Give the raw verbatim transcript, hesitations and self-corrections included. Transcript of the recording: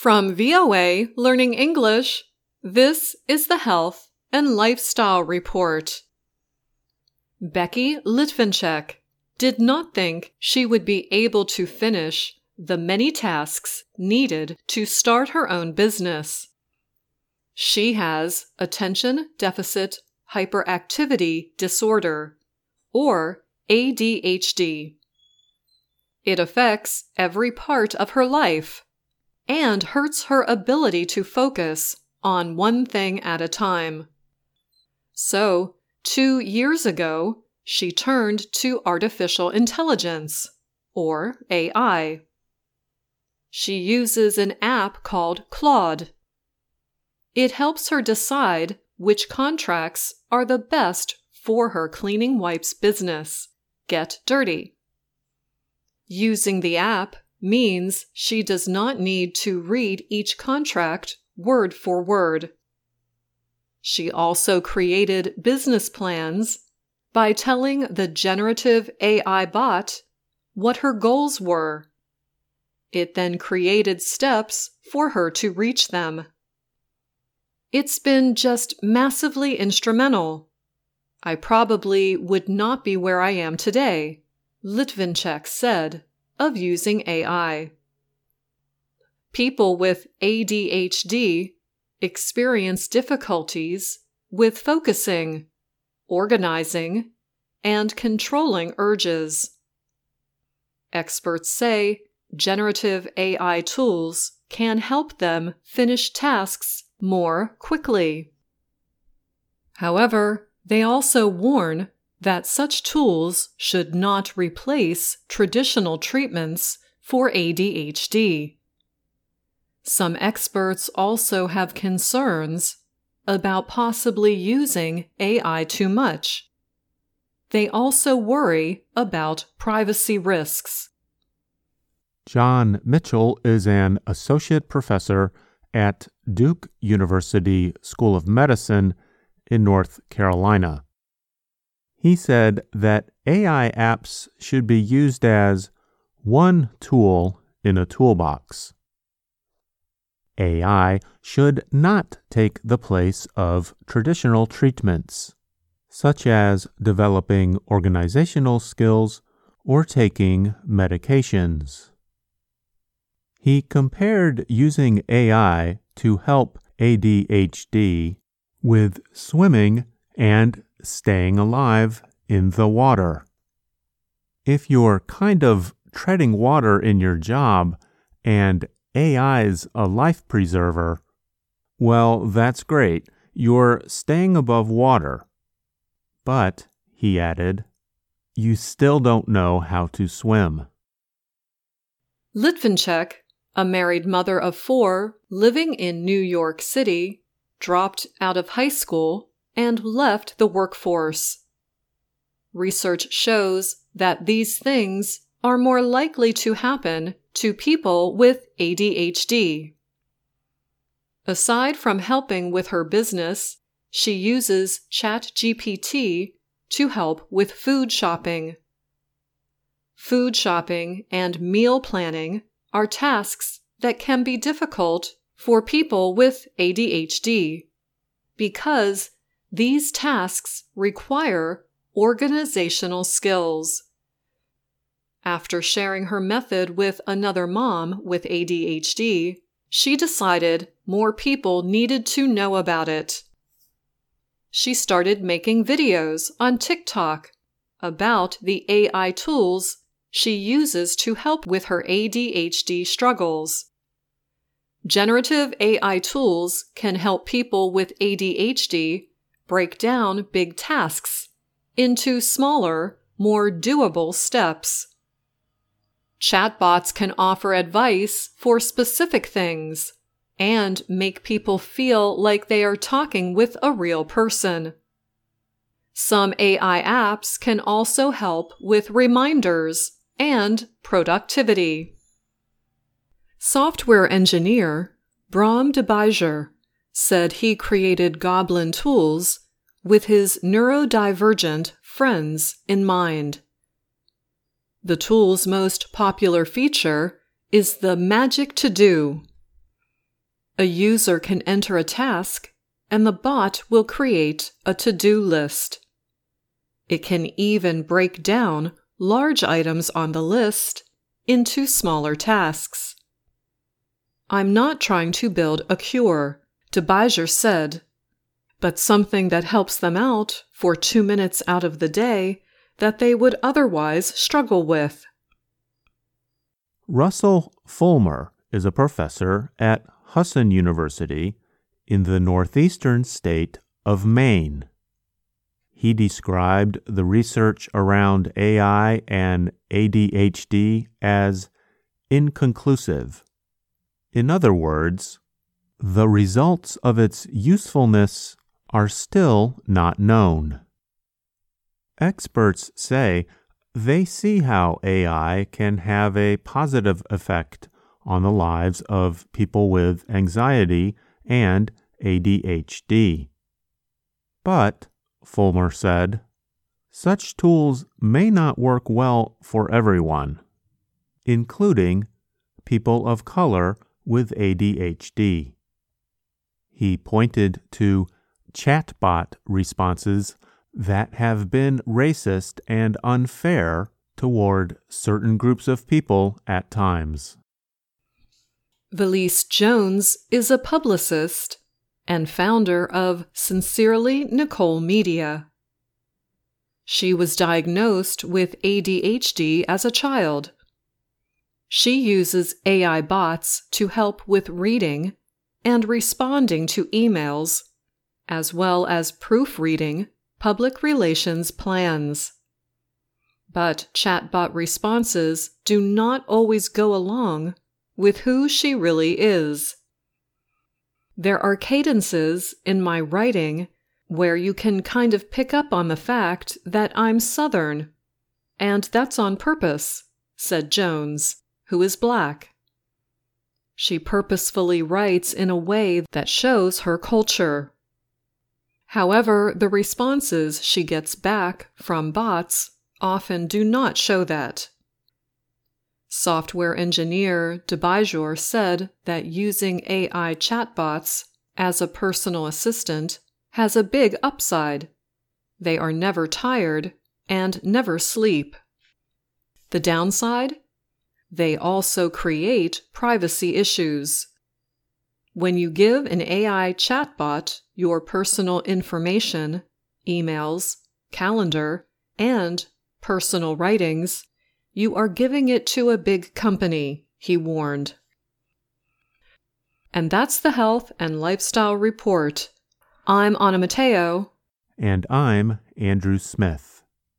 From V O A Learning English, this is the Health and Lifestyle Report. Becky Litvinchek did not think she would be able to finish the many tasks needed to start her own business. She has attention deficit hyperactivity disorder, or A D H D. It affects every part of her life and hurts her ability to focus on one thing at a time. So, two years ago, she turned to artificial intelligence, or A I. She uses an app called Claude. It helps her decide which contracts are the best for her cleaning wipes business, Get Dirty. Using the app means she does not need to read each contract word for word. She also created business plans by telling the generative A I bot what her goals were. It then created steps for her to reach them. It's been just massively instrumental. I probably would not be where I am today, Litvinchek said of using A I. People with A D H D experience difficulties with focusing, organizing, and controlling urges. Experts say generative A I tools can help them finish tasks more quickly. However, they also warn that such tools should not replace traditional treatments for A D H D. Some experts also have concerns about possibly using A I too much. They also worry about privacy risks. John Mitchell is an associate professor at Duke University School of Medicine in North Carolina. He said that A I apps should be used as one tool in a toolbox. A I should not take the place of traditional treatments, such as developing organizational skills or taking medications. He compared using A I to help A D H D with swimming and staying alive in the water. If you're kind of treading water in your job and A I's a life preserver, well, that's great. You're staying above water. But, he added, you still don't know how to swim. Litvinchek, a married mother of four living in New York City, dropped out of high school and left the workforce. Research shows that these things are more likely to happen to people with A D H D. Aside from helping with her business, she uses ChatGPT to help with food shopping. Food shopping and meal planning are tasks that can be difficult for people with A D H D because these tasks require organizational skills. After sharing her method with another mom with A D H D, she decided more people needed to know about it. She started making videos on TikTok about the A I tools she uses to help with her A D H D struggles. Generative A I tools can help people with A D H D break down big tasks into smaller, more doable steps. Chatbots can offer advice for specific things and make people feel like they are talking with a real person. Some A I apps can also help with reminders and productivity. Software engineer Bram DeBijzer said he created Goblin tools with his neurodivergent friends in mind. The tool's most popular feature is the Magic To Do. A user can enter a task, and the bot will create a to-do list. It can even break down large items on the list into smaller tasks. I'm not trying to build a cure, DeBijzer said, but something that helps them out for two minutes out of the day that they would otherwise struggle with. Russell Fulmer is a professor at Husson University in the northeastern state of Maine. He described the research around A I and A D H D as inconclusive. In other words, the results of its usefulness are still not known. Experts say they see how A I can have a positive effect on the lives of people with anxiety and A D H D. But, Fulmer said, such tools may not work well for everyone, including people of color with A D H D. He pointed to chatbot responses that have been racist and unfair toward certain groups of people at times. Valise Jones is a publicist and founder of Sincerely Nicole Media. She was diagnosed with A D H D as a child. She uses A I bots to help with reading and responding to emails, as well as proofreading public relations plans. But chatbot responses do not always go along with who she really is. There are cadences in my writing where you can kind of pick up on the fact that I'm Southern, and that's on purpose, said Jones, who is Black. She purposefully writes in a way that shows her culture. However, the responses she gets back from bots often do not show that. Software engineer DeBijzer said that using A I chatbots as a personal assistant has a big upside. They are never tired and never sleep. The downside? They also create privacy issues. When you give an A I chatbot your personal information, emails, calendar, and personal writings, you are giving it to a big company, he warned. And that's the Health and Lifestyle Report. I'm Anna Matteo. And I'm Andrew Smith.